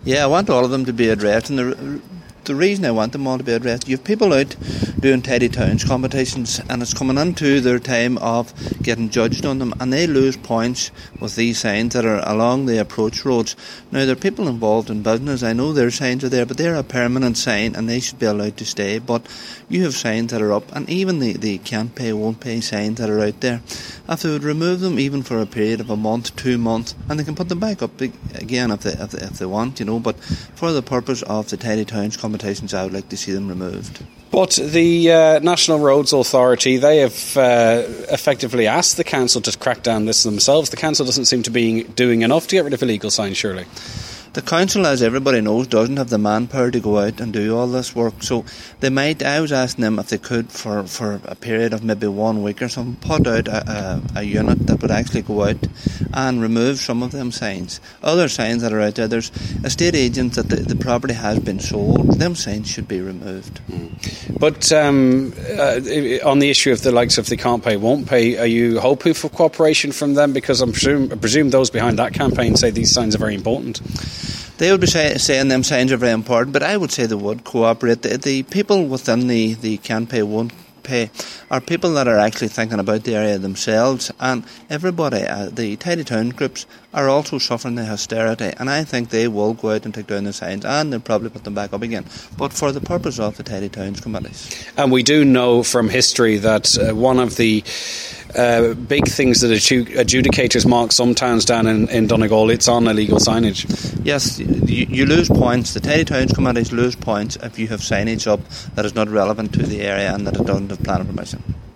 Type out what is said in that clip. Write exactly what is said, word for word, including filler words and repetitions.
Yeah, I want all of them to be addressed, and the the reason I want them all to be addressed, you have people out doing tidy towns competitions, and it's coming into their time of getting judged on them, and they lose points with these signs that are along the approach roads. Now, there are people involved in business. I know their signs are there, but they're a permanent sign and they should be allowed to stay. But you have signs that are up, and even the, the can't pay, won't pay signs that are out there, if they would remove them even for a period of a month, two months, and they can put them back up again if they, if they, if they want, you know, but for the purpose of the tidy towns competitions, I would like to see them removed. But the uh, National Roads Authority, they have uh, effectively asked the council to crack down this themselves. The council doesn't seem to be doing enough to get rid of illegal signs, surely. The council, as everybody knows, doesn't have the manpower to go out and do all this work. So they might, I was asking them if they could, for, for a period of maybe one week or something, put out a, a, a unit that would actually go out and remove some of them signs. Other signs that are out there, there's estate agents that the, the property has been sold, them signs should be removed. Mm. But um, uh, on the issue of the likes of the can't pay, won't pay, are you hoping for cooperation from them? Because I'm presume, I presume those behind that campaign say these signs are very important. They would be say, saying them signs are very important, but I would say they would cooperate. The, the people within the, the can't pay, won't pay are people that are actually thinking about the area themselves, and everybody, uh, the tidy town groups, are also suffering the austerity, and I think they will go out and take down the signs, and they'll probably put them back up again, but for the purpose of the tidy towns committees. And we do know from history that uh, one of the Uh, big things that adju- adjudicators mark some towns down in, in Donegal, it's on illegal signage. Yes, you, you lose points. The tidy towns committees lose points if you have signage up that is not relevant to the area and that it doesn't have planning permission.